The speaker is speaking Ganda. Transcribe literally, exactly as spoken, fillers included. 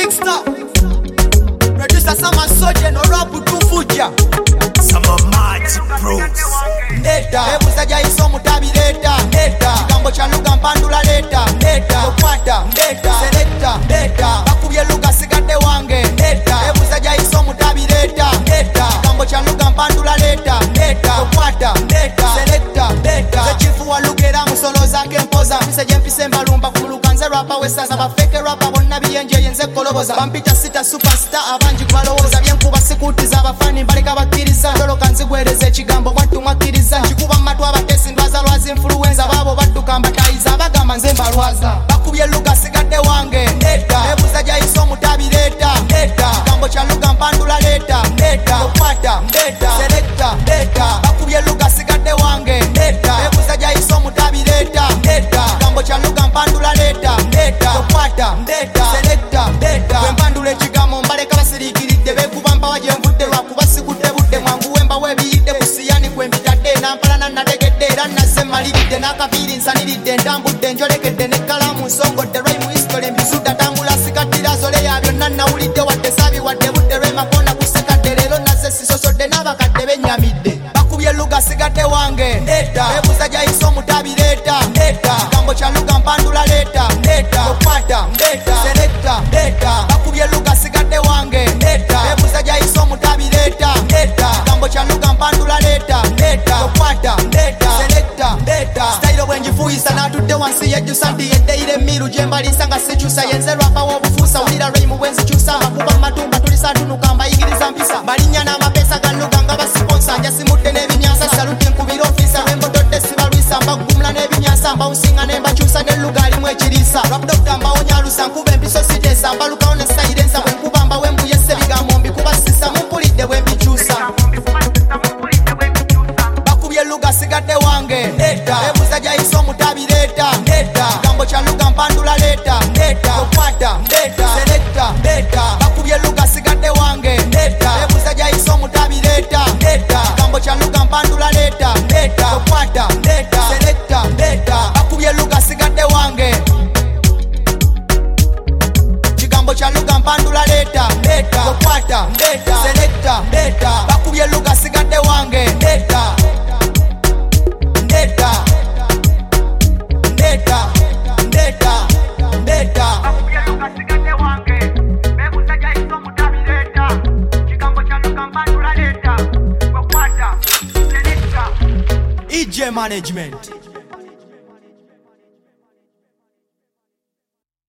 Big Star Producer Sama Soje no rap tufuja Sama Magic Bros Neta Ebu saja iso mutabi leta Neta Kigambo cha luga mpandula leta Neta Okwata Neta Selecta Neta Bakubye luga sigade wange Neta Ebu saja iso mutabi leta Neta Kigambo cha luga mpandula leta Neta Okwata Neta Selecta Neta Zechifu wa lugera musolo zake mpoza Miseje mpise mbalumba kumuluka nze rapa wesaza Bafeke rapa bonna biyenje yenze koloboza Bampita sita superstar abanji kwalowoza Byenkuba sikutiza abafani mbaleka bakiriza Doloka nzigwereze ekigambo watu mwakiriza Chikuba matu abatesi ndwaza lwazi influenza Babo batuka mbatayiza abagamba nze mbalwaza Bakubye luga sigade wange Neta Ebuza jaiso mutabi leta Neta Kigambo cha luga mpandula leta Neta Okwata Neta Selecta Neta Bakubye luga sigade wange Neta Ebuza jaiso mutabi leta Neta Kigambo cha luga mpandula leta Neta Okwata Neta Selecta Neta Wempandule chigamo mbaleka basirikiridde Bekuba mpa wajemvudde lwakuba sikudde budde Mwangu wemba webiyidde kusiyani kwembitadde Nampalana nategedde era naze maliridde Nakabiri nsaniridde ntambudde njolekedde Nekalamu nsongodde rhyme history mbisuda tambula sikatira zole ya byonna nawulidde wadde sabi wadde budde rhyme akona kusekadde Lero naze sisosodde n'abakadde benyamidde Bakubye luga sigadde wange Neta Ebuza jaiso mutabi leta Neta Kigambo cha luga mpandula leta Neta Okwata Neta Selecta Neta Bakubye luga sigadde wange Neta Ebuza jaiso mutabi leta Neta Kigambo cha luga mpandula leta Neta Okwata Neta Selecta Neta Style bwenjifuisa natudde wansi yejjusa ndi yeddeire emiru gyembalisa nga sikyusa yenze rapa w'obufuusa wulira rhyme bwenzikyusa Makuba matumba tulisa tunuka mbayigiriza mpisa Balinya n'amapesa galuga nga basiponsa Njasimudde n'ebimyansa saluti nkubira ofisa Bembododde sibalwisa mbagumula n'ebimyansa Mbawusinga nembakyusa n'elluga alimu ekiriisa Rap doctor mbawonyalusa nkuba empiso siteesa Mbalukawo ne silensa bwenkuba mbawembuyese ebigambo mbikuba sisa Mumpulidde bwembikyusa Bakubye luga sigadde wange Neta Ebuza jaiso mutabi leta Neta Kigambo cha luga mpandula leta Neta Okwata Neta Selecta Neta Bakubye luga sigadde wange Neta Ebuza jaiso mutabi leta Neta Kigambo cha luga mpandula leta Neta Okwata Neta Selecta Neta Bakubye luga sigadde wange Kigambo cha luga mpandula leta Neta Okwata Neta Selecta Neta Bakubye luga sigadde wange Neta Neta Neta Neta Neta Bakubye luga sigade wange Bebuza jaiso mutabi leta Kigambo cha luga mpandula leta Okwata Selecta E J Management